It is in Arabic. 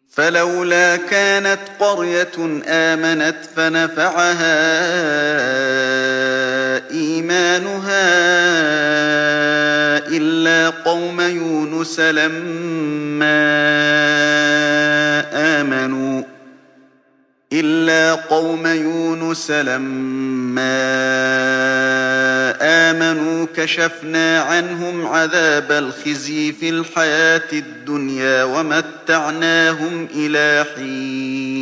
فلولا كانت قرية آمنت فنفعها إيمانها إلا قوم يونس لما آمنوا كشفنا عنهم عذاب الخزي في الحياة الدنيا ومتعناهم إلى حين